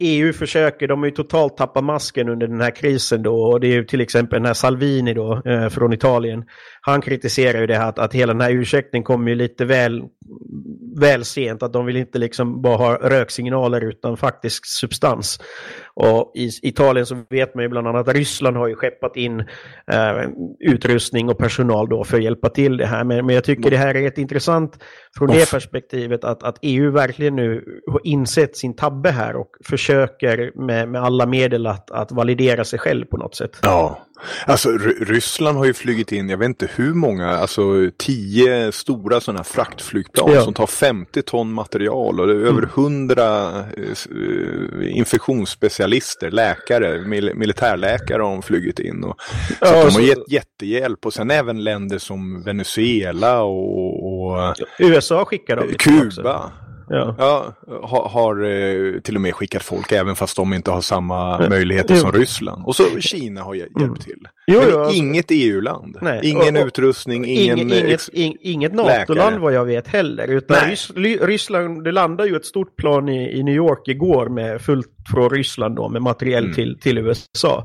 EU försöker, de har ju totalt tappat masken under den här krisen då, och det är ju till exempel den här Salvini då från Italien. Han kritiserar ju det att hela den här ursäktningen kommer ju lite väl sent, att de vill inte liksom bara ha röksignaler utan faktisk substans. Och i Italien så vet man ju bland annat att Ryssland har ju skeppat in utrustning och personal då för att hjälpa till det här. Men jag tycker det här är rätt intressant från det perspektivet att EU verkligen nu har insett sin tabbe här och försöker med alla medel att validera sig själv på något sätt. Ja, alltså Ryssland har ju flugit in, jag vet inte hur många, alltså 10 stora sådana fraktflygplan som tar 50 ton material och det är över 100 infektionsspecialister, läkare, militärläkare har de flugit in. Och, så de har gett jättehjälp, och sen även länder som Venezuela och USA skickar de Kuba också. Har till och med skickat folk även fast de inte har samma möjligheter som Ryssland. Och så Kina har hjälpt till. Men inget EU-land. Nej. Ingen utrustning, inget NATO-land vad jag vet heller. Utan Ryssland, det landade ju ett stort plan i New York igår med fullt från Ryssland då, med materiell till USA.